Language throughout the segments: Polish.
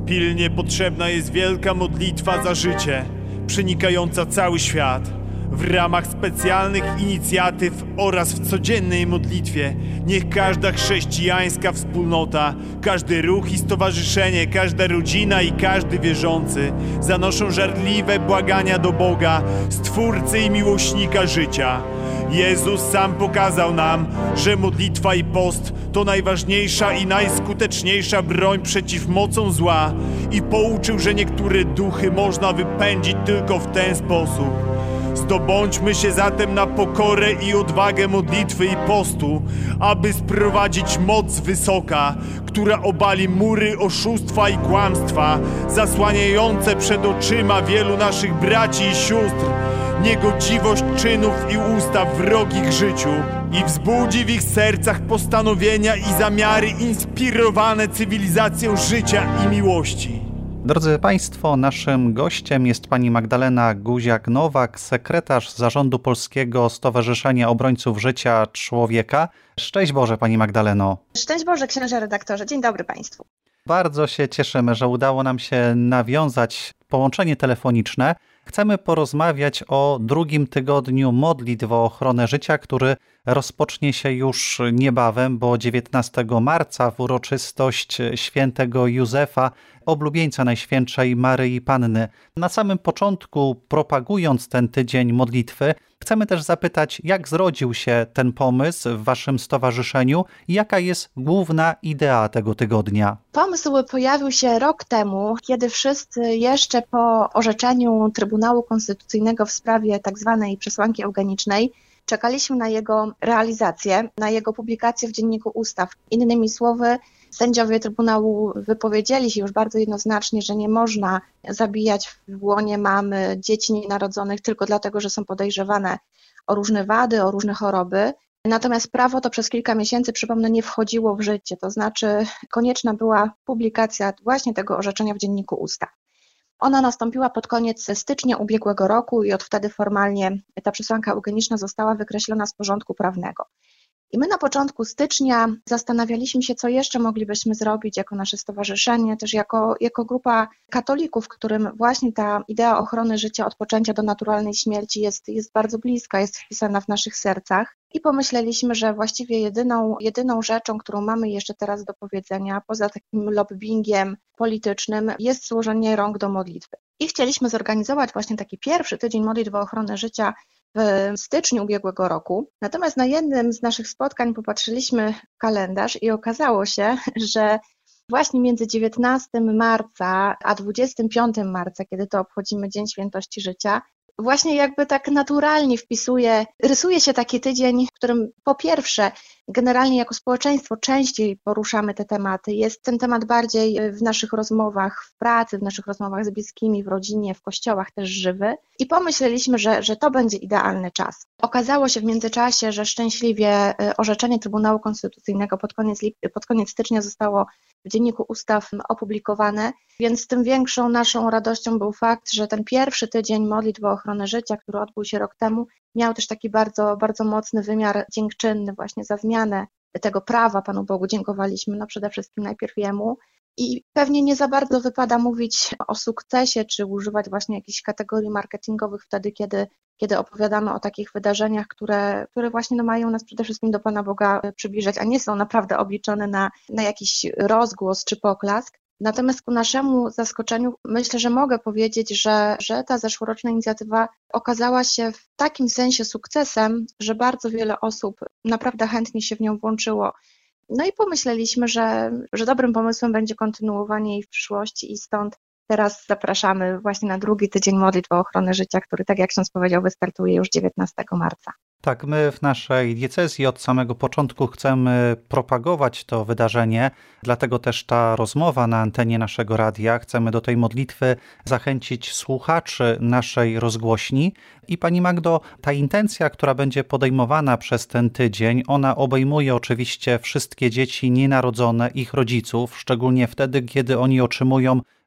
Pilnie potrzebna jest wielka modlitwa za życie, przenikająca cały świat. W ramach specjalnych inicjatyw oraz w codziennej modlitwie niech każda chrześcijańska wspólnota, każdy ruch i stowarzyszenie, każda rodzina i każdy wierzący zanoszą żarliwe błagania do Boga, Stwórcy i Miłośnika życia. Jezus sam pokazał nam, że modlitwa i post to najważniejsza i najskuteczniejsza broń przeciw mocom zła i pouczył, że niektóre duchy można wypędzić tylko w ten sposób. Zdobądźmy się zatem na pokorę i odwagę modlitwy i postu, aby sprowadzić moc z wysoka, która obali mury oszustwa i kłamstwa, zasłaniające przed oczyma wielu naszych braci i sióstr niegodziwość czynów i ustaw wrogich życiu i wzbudzi w ich sercach postanowienia i zamiary inspirowane cywilizacją życia i miłości. Drodzy Państwo, naszym gościem jest pani Magdalena Guziak-Nowak, sekretarz Zarządu Polskiego Stowarzyszenia Obrońców Życia Człowieka. Szczęść Boże, pani Magdaleno. Szczęść Boże, księże redaktorze. Dzień dobry Państwu. Bardzo się cieszymy, że udało nam się nawiązać połączenie telefoniczne. Chcemy porozmawiać o drugim tygodniu modlitw o ochronę życia, który rozpocznie się już niebawem, bo 19 marca w uroczystość świętego Józefa, oblubieńca Najświętszej Maryi Panny. Na samym początku, propagując ten tydzień modlitwy, chcemy też zapytać, jak zrodził się ten pomysł w waszym stowarzyszeniu i jaka jest główna idea tego tygodnia? Pomysł pojawił się rok temu, kiedy wszyscy jeszcze po orzeczeniu Trybunału Konstytucyjnego w sprawie tzw. przesłanki eugenicznej czekaliśmy na jego realizację, na jego publikację w Dzienniku Ustaw. Innymi słowy, sędziowie Trybunału wypowiedzieli się już bardzo jednoznacznie, że nie można zabijać w łonie mamy dzieci nienarodzonych tylko dlatego, że są podejrzewane o różne wady, o różne choroby. Natomiast prawo to przez kilka miesięcy, przypomnę, nie wchodziło w życie, to znaczy konieczna była publikacja właśnie tego orzeczenia w Dzienniku Ustaw. Ona nastąpiła pod koniec stycznia ubiegłego roku i od wtedy formalnie ta przesłanka eugeniczna została wykreślona z porządku prawnego. I my na początku stycznia zastanawialiśmy się, co jeszcze moglibyśmy zrobić jako nasze stowarzyszenie, też jako grupa katolików, którym właśnie ta idea ochrony życia od poczęcia do naturalnej śmierci jest bardzo bliska, jest wpisana w naszych sercach. I pomyśleliśmy, że właściwie jedyną rzeczą, którą mamy jeszcze teraz do powiedzenia, poza takim lobbingiem politycznym, jest złożenie rąk do modlitwy. I chcieliśmy zorganizować właśnie taki pierwszy tydzień modlitwy o ochronę życia w styczniu ubiegłego roku. Natomiast na jednym z naszych spotkań popatrzyliśmy w kalendarz i okazało się, że właśnie między 19 marca a 25 marca, kiedy to obchodzimy Dzień Świętości Życia, właśnie jakby tak naturalnie rysuje się taki tydzień, w którym po pierwsze generalnie jako społeczeństwo częściej poruszamy te tematy. Jest ten temat bardziej w naszych rozmowach w pracy, w naszych rozmowach z bliskimi, w rodzinie, w kościołach też żywy. I pomyśleliśmy, że to będzie idealny czas. Okazało się w międzyczasie, że szczęśliwie orzeczenie Trybunału Konstytucyjnego pod koniec stycznia zostało w Dzienniku Ustaw opublikowane, więc tym większą naszą radością był fakt, że ten pierwszy tydzień modlitwy o ochronę życia, który odbył się rok temu, miał też taki bardzo, bardzo mocny wymiar dziękczynny właśnie za zmianę tego prawa. Panu Bogu dziękowaliśmy, no przede wszystkim najpierw Jemu. I pewnie nie za bardzo wypada mówić o sukcesie, czy używać właśnie jakichś kategorii marketingowych wtedy, kiedy opowiadamy o takich wydarzeniach, które właśnie mają nas przede wszystkim do Pana Boga przybliżać, a nie są naprawdę obliczone na jakiś rozgłos czy poklask. Natomiast ku naszemu zaskoczeniu myślę, że mogę powiedzieć, że ta zeszłoroczna inicjatywa okazała się w takim sensie sukcesem, że bardzo wiele osób naprawdę chętnie się w nią włączyło. No i pomyśleliśmy, że dobrym pomysłem będzie kontynuowanie jej w przyszłości i stąd teraz zapraszamy właśnie na drugi tydzień modlitwy o ochronę życia, który, tak jak ksiądz powiedział, wystartuje już 19 marca. Tak, my w naszej diecezji od samego początku chcemy propagować to wydarzenie, dlatego też ta rozmowa na antenie naszego radia. Chcemy do tej modlitwy zachęcić słuchaczy naszej rozgłośni. I pani Magdo, ta intencja, która będzie podejmowana przez ten tydzień, ona obejmuje oczywiście wszystkie dzieci nienarodzone, ich rodziców, szczególnie wtedy, kiedy oni otrzymują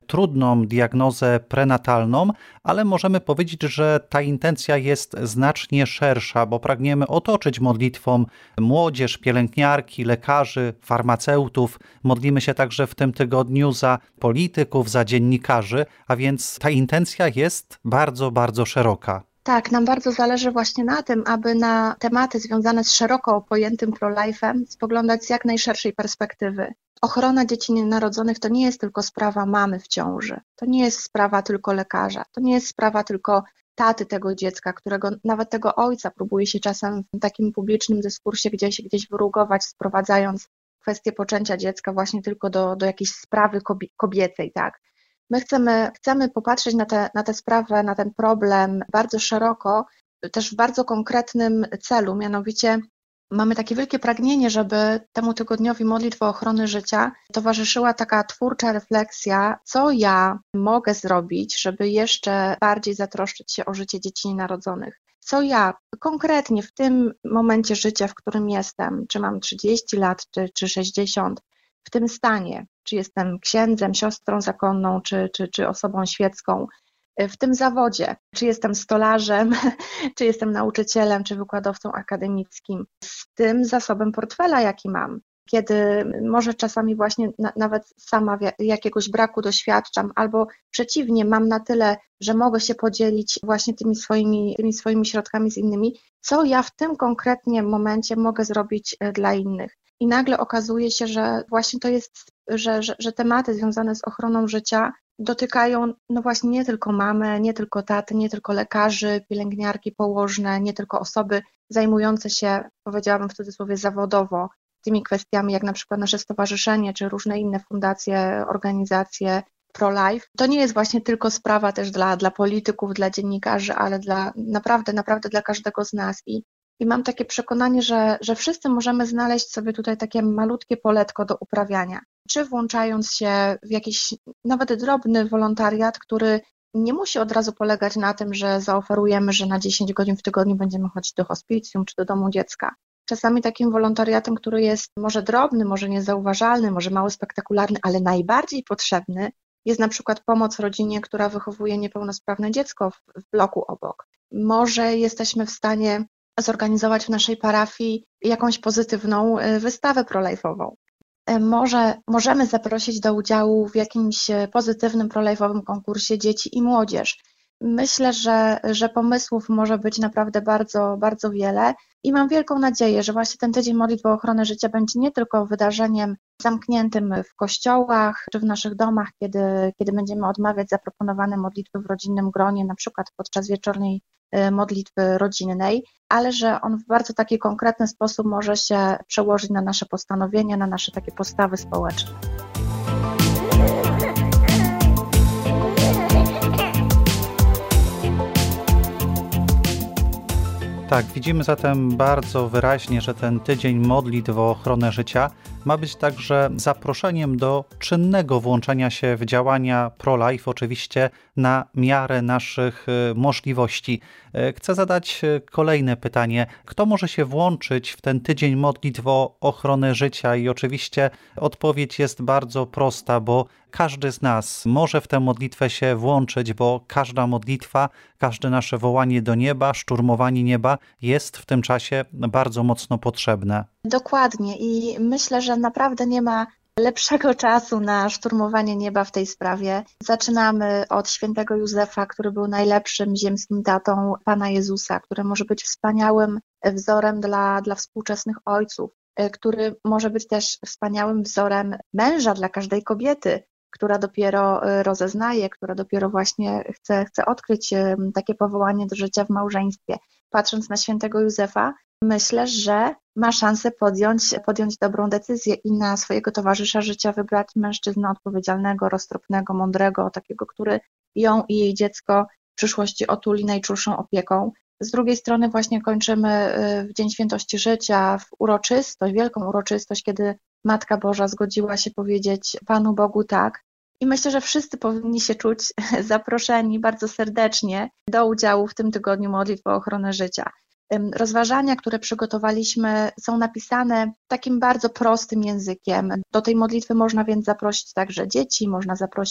trudną diagnozę prenatalną, ale możemy powiedzieć, że ta intencja jest znacznie szersza, bo pragniemy otoczyć modlitwą młodzież, pielęgniarki, lekarzy, farmaceutów. Modlimy się także w tym tygodniu za polityków, za dziennikarzy, a więc ta intencja jest bardzo, bardzo szeroka. Tak, nam bardzo zależy właśnie na tym, aby na tematy związane z szeroko pojętym pro-life'em spoglądać z jak najszerszej perspektywy. Ochrona dzieci nienarodzonych to nie jest tylko sprawa mamy w ciąży, to nie jest sprawa tylko lekarza, to nie jest sprawa tylko taty tego dziecka, którego nawet tego ojca próbuje się czasem w takim publicznym dyskursie gdzieś wyrugować, sprowadzając kwestię poczęcia dziecka właśnie tylko do jakiejś sprawy kobiecej, tak. My chcemy popatrzeć na tę sprawę, na ten problem bardzo szeroko, też w bardzo konkretnym celu, mianowicie mamy takie wielkie pragnienie, żeby temu tygodniowi modlitwy o ochronę życia towarzyszyła taka twórcza refleksja, co ja mogę zrobić, żeby jeszcze bardziej zatroszczyć się o życie dzieci nienarodzonych. Co ja konkretnie w tym momencie życia, w którym jestem, czy mam 30 lat, czy 60, w tym stanie, czy jestem księdzem, siostrą zakonną, czy osobą świecką, w tym zawodzie, czy jestem stolarzem, czy jestem nauczycielem, czy wykładowcą akademickim, z tym zasobem portfela, jaki mam. Kiedy może czasami właśnie nawet sama jakiegoś braku doświadczam, albo przeciwnie, mam na tyle, że mogę się podzielić właśnie tymi swoimi środkami z innymi, co ja w tym konkretnie momencie mogę zrobić dla innych. I nagle okazuje się, że właśnie to jest, że tematy związane z ochroną życia dotykają no właśnie nie tylko mamy, nie tylko taty, nie tylko lekarzy, pielęgniarki, położne, nie tylko osoby zajmujące się, powiedziałabym w cudzysłowie, zawodowo tymi kwestiami, jak na przykład nasze stowarzyszenie, czy różne inne fundacje, organizacje pro-life. To nie jest właśnie tylko sprawa też dla polityków, dla dziennikarzy, ale naprawdę dla każdego z nas. I mam takie przekonanie, że wszyscy możemy znaleźć sobie tutaj takie malutkie poletko do uprawiania. Czy włączając się w jakiś nawet drobny wolontariat, który nie musi od razu polegać na tym, że zaoferujemy, że na 10 godzin w tygodniu będziemy chodzić do hospicjum czy do domu dziecka. Czasami takim wolontariatem, który jest może drobny, może niezauważalny, może mało spektakularny, ale najbardziej potrzebny, jest na przykład pomoc rodzinie, która wychowuje niepełnosprawne dziecko w bloku obok. Może jesteśmy w stanie zorganizować w naszej parafii jakąś pozytywną wystawę pro-life'ową. Może możemy zaprosić do udziału w jakimś pozytywnym pro-life'owym konkursie dzieci i młodzież. Myślę, że pomysłów może być naprawdę bardzo, bardzo wiele i mam wielką nadzieję, że właśnie ten tydzień modlitwy o ochronę życia będzie nie tylko wydarzeniem zamkniętym w kościołach czy w naszych domach, kiedy będziemy odmawiać zaproponowane modlitwy w rodzinnym gronie, na przykład podczas wieczornej modlitwy rodzinnej, ale że on w bardzo taki konkretny sposób może się przełożyć na nasze postanowienia, na nasze takie postawy społeczne. Tak, widzimy zatem bardzo wyraźnie, że ten tydzień modlitw o ochronę życia ma być także zaproszeniem do czynnego włączenia się w działania pro-life, oczywiście na miarę naszych możliwości. Chcę zadać kolejne pytanie. Kto może się włączyć w ten tydzień modlitw o ochronę życia? I oczywiście odpowiedź jest bardzo prosta, bo każdy z nas może w tę modlitwę się włączyć, bo każda modlitwa, każde nasze wołanie do nieba, szturmowanie nieba jest w tym czasie bardzo mocno potrzebne. Dokładnie i myślę, że naprawdę nie ma lepszego czasu na szturmowanie nieba w tej sprawie. Zaczynamy od świętego Józefa, który był najlepszym ziemskim tatą Pana Jezusa, który może być wspaniałym wzorem dla współczesnych ojców, który może być też wspaniałym wzorem męża dla każdej kobiety, która dopiero rozeznaje, która dopiero właśnie chce odkryć takie powołanie do życia w małżeństwie. Patrząc na świętego Józefa, myślę, że ma szansę podjąć dobrą decyzję i na swojego towarzysza życia wybrać mężczyznę odpowiedzialnego, roztropnego, mądrego, takiego, który ją i jej dziecko w przyszłości otuli najczulszą opieką. Z drugiej strony właśnie kończymy w Dzień Świętości Życia, w uroczystość, wielką uroczystość, kiedy Matka Boża zgodziła się powiedzieć Panu Bogu tak. I myślę, że wszyscy powinni się czuć zaproszeni bardzo serdecznie do udziału w tym tygodniu modlitwy o ochronę życia. Rozważania, które przygotowaliśmy, są napisane takim bardzo prostym językiem. Do tej modlitwy można więc zaprosić także dzieci, można zaprosić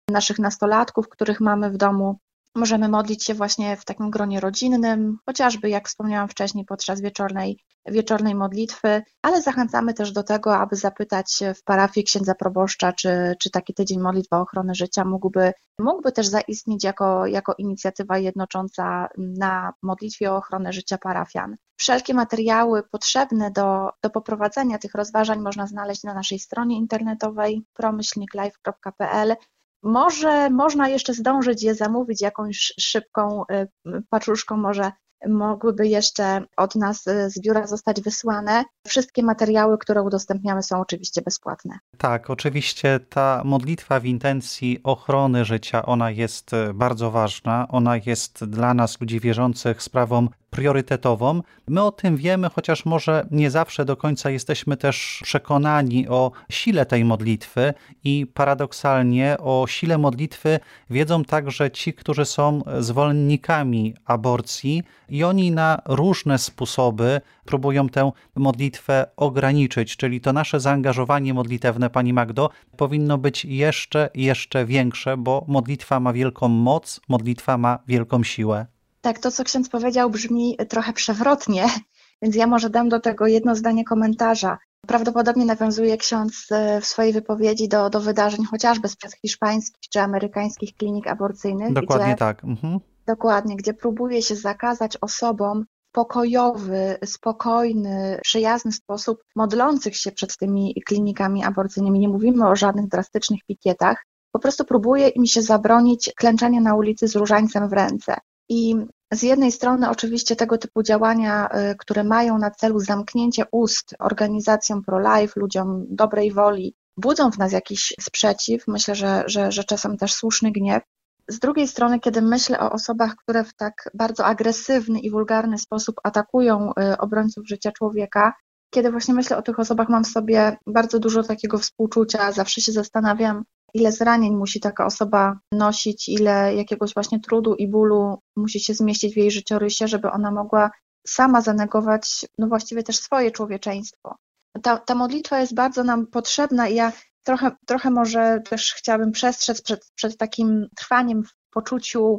naszych nastolatków, których mamy w domu. Możemy modlić się właśnie w takim gronie rodzinnym, chociażby, jak wspomniałam wcześniej, podczas wieczornej modlitwy, ale zachęcamy też do tego, aby zapytać w parafii księdza proboszcza, czy taki tydzień modlitwy o ochronę życia mógłby też zaistnieć jako inicjatywa jednocząca na modlitwie o ochronę życia parafian. Wszelkie materiały potrzebne do poprowadzenia tych rozważań można znaleźć na naszej stronie internetowej promyślniklife.pl. Może można jeszcze zdążyć je zamówić jakąś szybką paczuszką, może mogłyby jeszcze od nas z biura zostać wysłane. Wszystkie materiały, które udostępniamy, są oczywiście bezpłatne. Tak, oczywiście ta modlitwa w intencji ochrony życia, ona jest bardzo ważna, ona jest dla nas, ludzi wierzących, sprawą priorytetową. My o tym wiemy, chociaż może nie zawsze do końca jesteśmy też przekonani o sile tej modlitwy i paradoksalnie o sile modlitwy wiedzą także ci, którzy są zwolennikami aborcji i oni na różne sposoby próbują tę modlitwę ograniczyć, czyli to nasze zaangażowanie modlitewne, Pani Magdo, powinno być jeszcze większe, bo modlitwa ma wielką moc, modlitwa ma wielką siłę. Tak, to co ksiądz powiedział brzmi trochę przewrotnie, więc ja może dam do tego jedno zdanie komentarza. Prawdopodobnie nawiązuje ksiądz w swojej wypowiedzi do wydarzeń chociażby sprzed hiszpańskich czy amerykańskich klinik aborcyjnych. Dokładnie gdzie, tak. Dokładnie, gdzie próbuje się zakazać osobom w pokojowy, spokojny, przyjazny sposób modlących się przed tymi klinikami aborcyjnymi. Nie mówimy o żadnych drastycznych pikietach. Po prostu próbuje im się zabronić klęczenia na ulicy z różańcem w ręce. I z jednej strony oczywiście tego typu działania, które mają na celu zamknięcie ust organizacjom pro-life, ludziom dobrej woli, budzą w nas jakiś sprzeciw, myślę, że czasem też słuszny gniew. Z drugiej strony, kiedy myślę o osobach, które w tak bardzo agresywny i wulgarny sposób atakują obrońców życia człowieka, kiedy właśnie myślę o tych osobach, mam w sobie bardzo dużo takiego współczucia, zawsze się zastanawiam, ile zranień musi taka osoba nosić, ile jakiegoś właśnie trudu i bólu musi się zmieścić w jej życiorysie, żeby ona mogła sama zanegować, no właściwie też swoje człowieczeństwo. Ta modlitwa jest bardzo nam potrzebna i ja trochę może też chciałabym przestrzec przed takim trwaniem w poczuciu,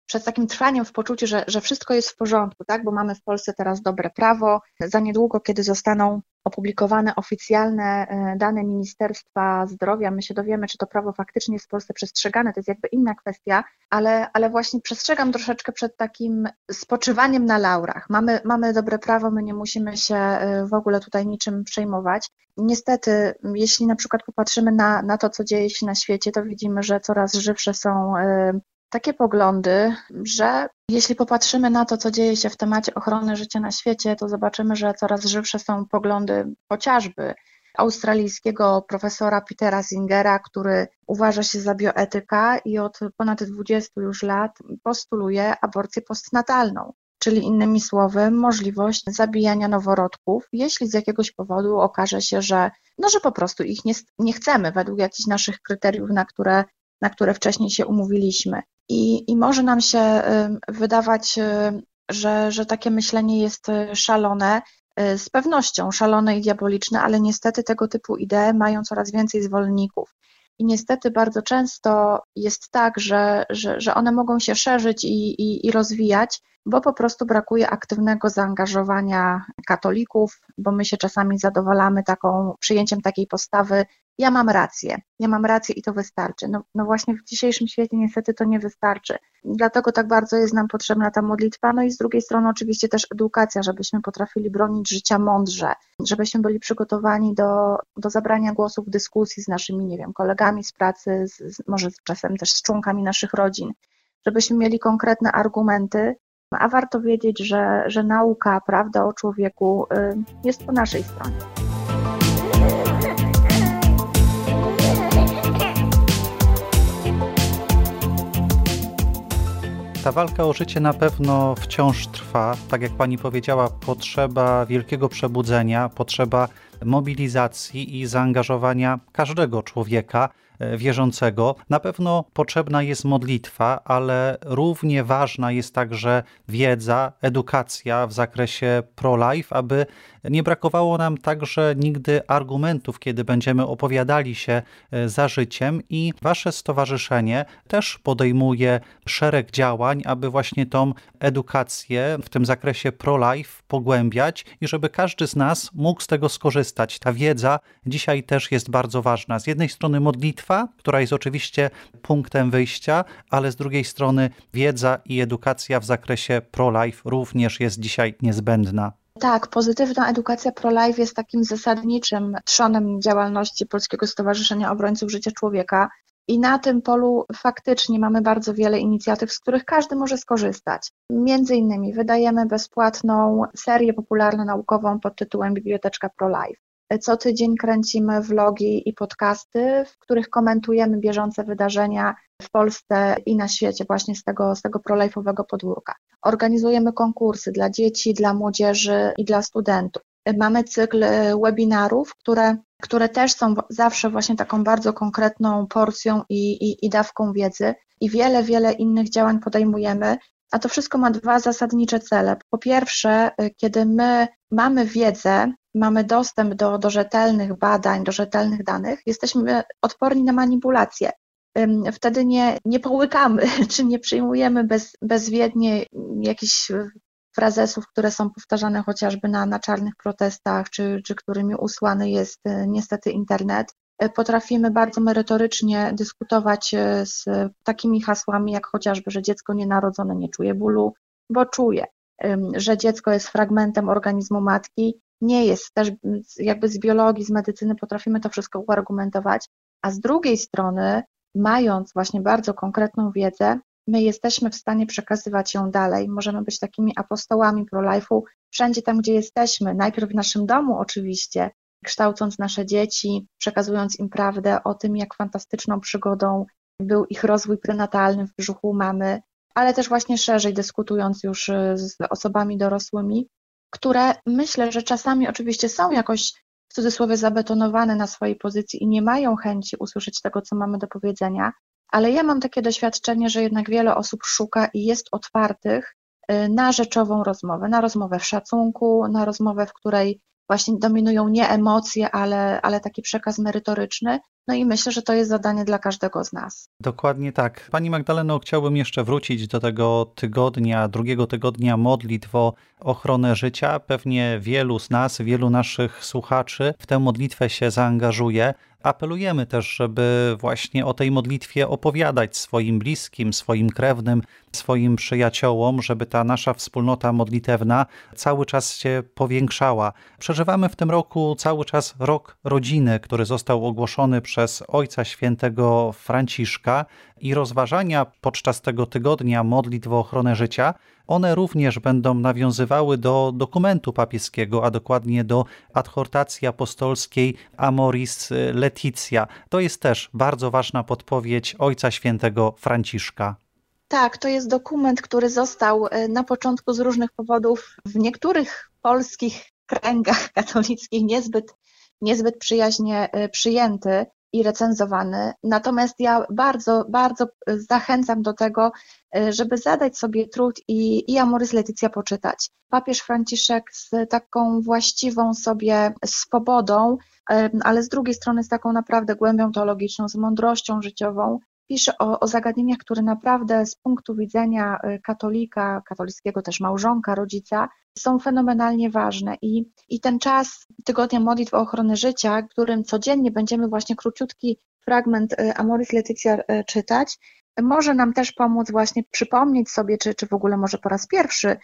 że wszystko jest w porządku, tak? Bo mamy w Polsce teraz dobre prawo. Za niedługo, kiedy zostaną opublikowane oficjalne dane Ministerstwa Zdrowia, my się dowiemy, czy to prawo faktycznie jest w Polsce przestrzegane, to jest jakby inna kwestia, ale właśnie przestrzegam troszeczkę przed takim spoczywaniem na laurach. Mamy dobre prawo, my nie musimy się w ogóle tutaj niczym przejmować. Niestety, jeśli na przykład popatrzymy na to, co dzieje się na świecie, to widzimy, że coraz żywsze są takie poglądy, że jeśli popatrzymy na to, co dzieje się w temacie ochrony życia na świecie, to zobaczymy, że coraz żywsze są poglądy chociażby australijskiego profesora Petera Singera, który uważa się za bioetyka i od ponad 20 już lat postuluje aborcję postnatalną, czyli innymi słowy możliwość zabijania noworodków, jeśli z jakiegoś powodu okaże się, że po prostu ich nie chcemy według jakichś naszych kryteriów, na które wcześniej się umówiliśmy. I może nam się wydawać, że takie myślenie jest szalone, z pewnością szalone i diaboliczne, ale niestety tego typu idee mają coraz więcej zwolenników. I niestety bardzo często jest tak, że one mogą się szerzyć i rozwijać, bo po prostu brakuje aktywnego zaangażowania katolików, bo my się czasami zadowalamy przyjęciem takiej postawy, ja mam rację i to wystarczy. No właśnie w dzisiejszym świecie niestety to nie wystarczy. Dlatego tak bardzo jest nam potrzebna ta modlitwa, no i z drugiej strony oczywiście też edukacja, żebyśmy potrafili bronić życia mądrze, żebyśmy byli przygotowani do zabrania głosu w dyskusji z naszymi, kolegami z pracy, może czasem też z członkami naszych rodzin, żebyśmy mieli konkretne argumenty, a warto wiedzieć, że nauka, prawda o człowieku jest po naszej stronie. Ta walka o życie na pewno wciąż trwa. Tak jak Pani powiedziała, potrzeba wielkiego przebudzenia, potrzeba mobilizacji i zaangażowania każdego człowieka wierzącego. Na pewno potrzebna jest modlitwa, ale równie ważna jest także wiedza, edukacja w zakresie pro-life, aby nie brakowało nam także nigdy argumentów, kiedy będziemy opowiadali się za życiem, i wasze stowarzyszenie też podejmuje szereg działań, aby właśnie tą edukację w tym zakresie pro-life pogłębiać i żeby każdy z nas mógł z tego skorzystać. Ta wiedza dzisiaj też jest bardzo ważna. Z jednej strony modlitwa, która jest oczywiście punktem wyjścia, ale z drugiej strony wiedza i edukacja w zakresie pro-life również jest dzisiaj niezbędna. Tak, pozytywna edukacja pro-life jest takim zasadniczym trzonem działalności Polskiego Stowarzyszenia Obrońców Życia Człowieka i na tym polu faktycznie mamy bardzo wiele inicjatyw, z których każdy może skorzystać. Między innymi wydajemy bezpłatną serię popularno-naukową pod tytułem Biblioteczka pro-life. Co tydzień kręcimy vlogi i podcasty, w których komentujemy bieżące wydarzenia w Polsce i na świecie właśnie z tego pro-life'owego podwórka. Organizujemy konkursy dla dzieci, dla młodzieży i dla studentów. Mamy cykl webinarów, które też są zawsze właśnie taką bardzo konkretną porcją i dawką wiedzy i wiele innych działań podejmujemy. A to wszystko ma dwa zasadnicze cele. Po pierwsze, kiedy my mamy wiedzę, mamy dostęp do rzetelnych badań, do rzetelnych danych, jesteśmy odporni na manipulacje. Wtedy nie połykamy, czy nie przyjmujemy bezwiednie jakichś frazesów, które są powtarzane chociażby na czarnych protestach, czy którymi usłany jest niestety internet. Potrafimy bardzo merytorycznie dyskutować z takimi hasłami, jak chociażby, że dziecko nienarodzone nie czuje bólu, bo czuje, że dziecko jest fragmentem organizmu matki, nie jest. Też jakby z biologii, z medycyny potrafimy to wszystko uargumentować, a z drugiej strony, mając właśnie bardzo konkretną wiedzę, my jesteśmy w stanie przekazywać ją dalej. Możemy być takimi apostołami pro-life'u wszędzie tam, gdzie jesteśmy. Najpierw w naszym domu oczywiście, kształcąc nasze dzieci, przekazując im prawdę o tym, jak fantastyczną przygodą był ich rozwój prenatalny w brzuchu mamy, ale też właśnie szerzej dyskutując już z osobami dorosłymi, które myślę, że czasami oczywiście są jakoś w cudzysłowie zabetonowane na swojej pozycji i nie mają chęci usłyszeć tego, co mamy do powiedzenia, ale ja mam takie doświadczenie, że jednak wiele osób szuka i jest otwartych na rzeczową rozmowę, na rozmowę w szacunku, na rozmowę, w której właśnie dominują nie emocje, ale taki przekaz merytoryczny. No i myślę, że to jest zadanie dla każdego z nas. Dokładnie tak. Pani Magdaleno, chciałbym jeszcze wrócić do tego tygodnia, drugiego tygodnia modlitw o ochronę życia. Pewnie wielu z nas, wielu naszych słuchaczy w tę modlitwę się zaangażuje. Apelujemy też, żeby właśnie o tej modlitwie opowiadać swoim bliskim, swoim krewnym, swoim przyjaciołom, żeby ta nasza wspólnota modlitewna cały czas się powiększała. Przeżywamy w tym roku cały czas Rok Rodziny, który został ogłoszony przez Ojca Świętego Franciszka, i rozważania podczas tego tygodnia modlitw o ochronę życia, one również będą nawiązywały do dokumentu papieskiego, a dokładnie do adhortacji apostolskiej Amoris Laetitia. To jest też bardzo ważna podpowiedź Ojca Świętego Franciszka. Tak, to jest dokument, który został na początku z różnych powodów w niektórych polskich kręgach katolickich niezbyt przyjaźnie przyjęty i recenzowany. Natomiast ja bardzo zachęcam do tego, żeby zadać sobie trud i Amoris Laetitia poczytać. Papież Franciszek z taką właściwą sobie swobodą, ale z drugiej strony z taką naprawdę głębią teologiczną, z mądrością życiową, pisze o zagadnieniach, które naprawdę z punktu widzenia katolika, katolickiego też małżonka, rodzica, są fenomenalnie ważne. I ten czas tygodnia modlitw o ochronę życia, którym codziennie będziemy właśnie króciutki fragment Amoris Laetitia czytać, może nam też pomóc właśnie przypomnieć sobie, czy w ogóle może po raz pierwszy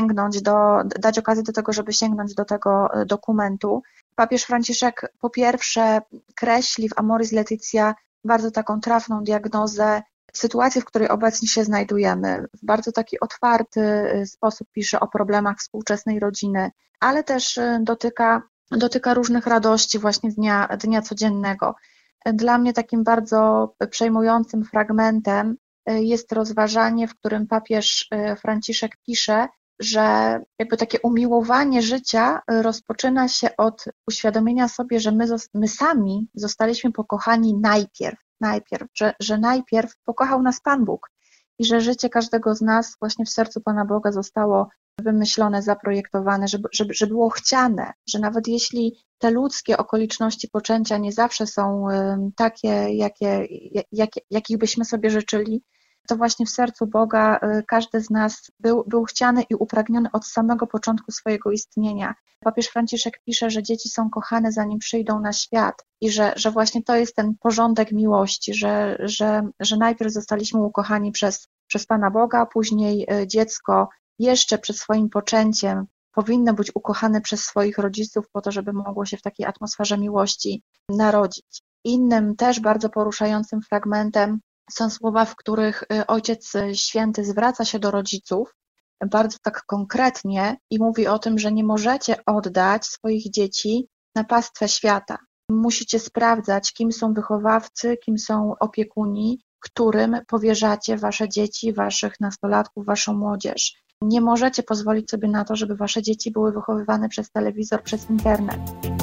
dać okazję do tego, żeby sięgnąć do tego dokumentu. Papież Franciszek po pierwsze kreśli w Amoris Laetitia bardzo taką trafną diagnozę sytuacji, w której obecnie się znajdujemy. W bardzo taki otwarty sposób pisze o problemach współczesnej rodziny, ale też dotyka różnych radości właśnie dnia codziennego. Dla mnie takim bardzo przejmującym fragmentem jest rozważanie, w którym papież Franciszek pisze, że jakby takie umiłowanie życia rozpoczyna się od uświadomienia sobie, że my sami zostaliśmy pokochani najpierw, że najpierw pokochał nas Pan Bóg i że życie każdego z nas właśnie w sercu Pana Boga zostało wymyślone, zaprojektowane, żeby było chciane, że nawet jeśli te ludzkie okoliczności poczęcia nie zawsze są takie, jakich byśmy sobie życzyli, to właśnie w sercu Boga każdy z nas był chciany i upragniony od samego początku swojego istnienia. Papież Franciszek pisze, że dzieci są kochane, zanim przyjdą na świat i że właśnie to jest ten porządek miłości, że najpierw zostaliśmy ukochani przez Pana Boga, później dziecko jeszcze przed swoim poczęciem powinno być ukochane przez swoich rodziców po to, żeby mogło się w takiej atmosferze miłości narodzić. Innym też bardzo poruszającym fragmentem są słowa, w których Ojciec Święty zwraca się do rodziców bardzo tak konkretnie i mówi o tym, że nie możecie oddać swoich dzieci na pastwę świata. Musicie sprawdzać, kim są wychowawcy, kim są opiekuni, którym powierzacie wasze dzieci, waszych nastolatków, waszą młodzież. Nie możecie pozwolić sobie na to, żeby wasze dzieci były wychowywane przez telewizor, przez internet.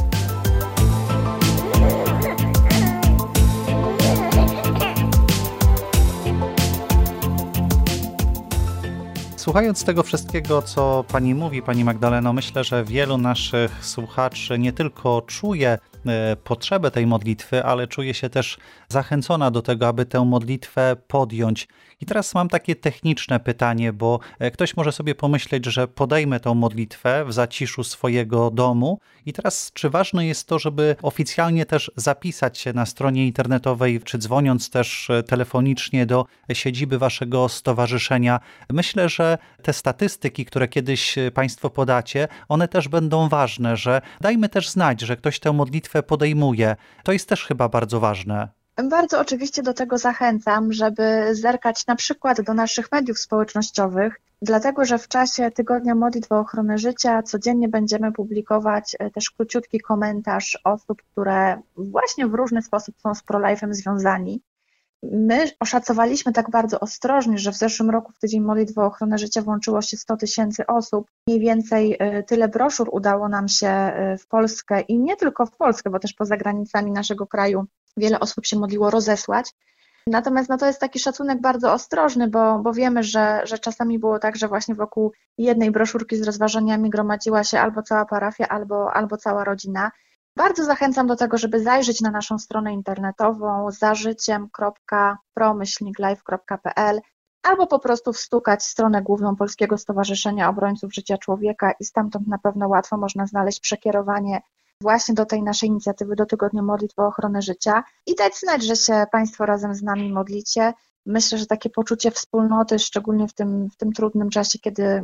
Słuchając tego wszystkiego, co Pani mówi, Pani Magdaleno, myślę, że wielu naszych słuchaczy nie tylko czuje potrzebę tej modlitwy, ale czuje się też zachęcona do tego, aby tę modlitwę podjąć. I teraz mam takie techniczne pytanie, bo ktoś może sobie pomyśleć, że podejmę tę modlitwę w zaciszu swojego domu i teraz czy ważne jest to, żeby oficjalnie też zapisać się na stronie internetowej, czy dzwoniąc też telefonicznie do siedziby waszego stowarzyszenia? Myślę, że te statystyki, które kiedyś Państwo podacie, one też będą ważne, że dajmy też znać, że ktoś tę modlitwę podejmuje. To jest też chyba bardzo ważne. Bardzo oczywiście do tego zachęcam, żeby zerkać na przykład do naszych mediów społecznościowych, dlatego że w czasie Tygodnia Modlitwy o ochronę życia codziennie będziemy publikować też króciutki komentarz osób, które właśnie w różny sposób są z pro-life'em związani. My oszacowaliśmy tak bardzo ostrożnie, że w zeszłym roku w Tydzień Modlitwy o ochronę życia włączyło się 100 000 osób. Mniej więcej tyle broszur udało nam się w Polskę i nie tylko w Polskę, bo też poza granicami naszego kraju wiele osób się modliło rozesłać. Natomiast to jest taki szacunek bardzo ostrożny, bo wiemy, że czasami było tak, że właśnie wokół jednej broszurki z rozważaniami gromadziła się albo cała parafia, albo cała rodzina. Bardzo zachęcam do tego, żeby zajrzeć na naszą stronę internetową zażyciem.pro-life.pl albo po prostu wstukać stronę główną Polskiego Stowarzyszenia Obrońców Życia Człowieka i stamtąd na pewno łatwo można znaleźć przekierowanie właśnie do tej naszej inicjatywy, do Tygodnia Modlitwy o ochronę życia i dać znać, że się Państwo razem z nami modlicie. Myślę, że takie poczucie wspólnoty, szczególnie w tym trudnym czasie,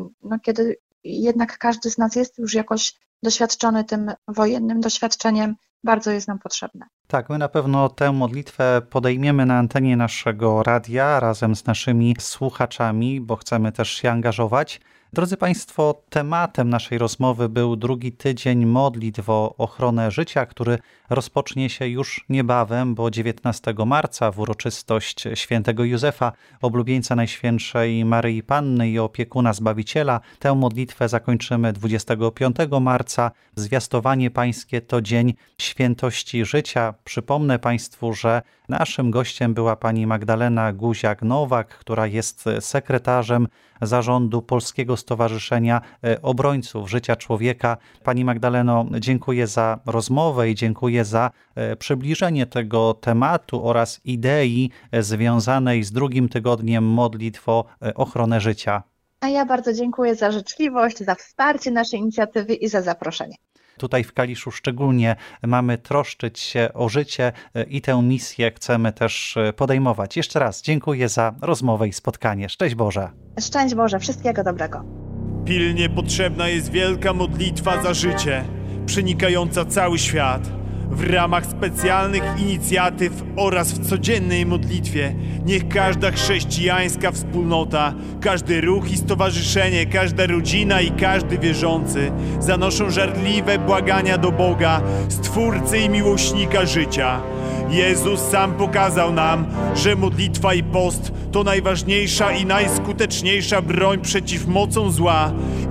kiedy jednak każdy z nas jest już jakoś doświadczony tym wojennym doświadczeniem, bardzo jest nam potrzebne. Tak, my na pewno tę modlitwę podejmiemy na antenie naszego radia razem z naszymi słuchaczami, bo chcemy też się angażować. Drodzy Państwo, tematem naszej rozmowy był drugi tydzień modlitw o ochronę życia, który rozpocznie się już niebawem, bo 19 marca w uroczystość świętego Józefa, oblubieńca Najświętszej Maryi Panny i opiekuna Zbawiciela. Tę modlitwę zakończymy 25 marca. Zwiastowanie Pańskie to dzień świętości życia. Przypomnę Państwu, że naszym gościem była pani Magdalena Guziak-Nowak, która jest sekretarzem zarządu Polskiego Stowarzyszenia Obrońców Życia Człowieka. Pani Magdaleno, dziękuję za rozmowę i dziękuję za przybliżenie tego tematu oraz idei związanej z drugim tygodniem modlitw o ochronę życia. A ja bardzo dziękuję za życzliwość, za wsparcie naszej inicjatywy i za zaproszenie. Tutaj w Kaliszu szczególnie mamy troszczyć się o życie i tę misję chcemy też podejmować. Jeszcze raz dziękuję za rozmowę i spotkanie. Szczęść Boże. Szczęść Boże, wszystkiego dobrego. Pilnie potrzebna jest wielka modlitwa za życie, przenikająca cały świat. W ramach specjalnych inicjatyw oraz w codziennej modlitwie niech każda chrześcijańska wspólnota, każdy ruch i stowarzyszenie, każda rodzina i każdy wierzący zanoszą żarliwe błagania do Boga, Stwórcy i Miłośnika życia. Jezus sam pokazał nam, że modlitwa i post to najważniejsza i najskuteczniejsza broń przeciw mocom zła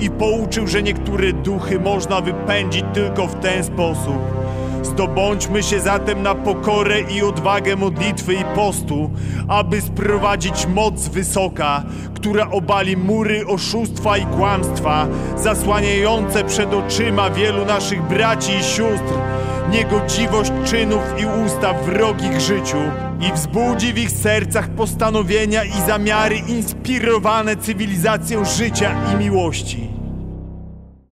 i pouczył, że niektóre duchy można wypędzić tylko w ten sposób. Zdobądźmy się zatem na pokorę i odwagę modlitwy i postu, aby sprowadzić moc z wysoka, która obali mury oszustwa i kłamstwa, zasłaniające przed oczyma wielu naszych braci i sióstr niegodziwość czynów i ustaw wrogich życiu i wzbudzi w ich sercach postanowienia i zamiary inspirowane cywilizacją życia i miłości.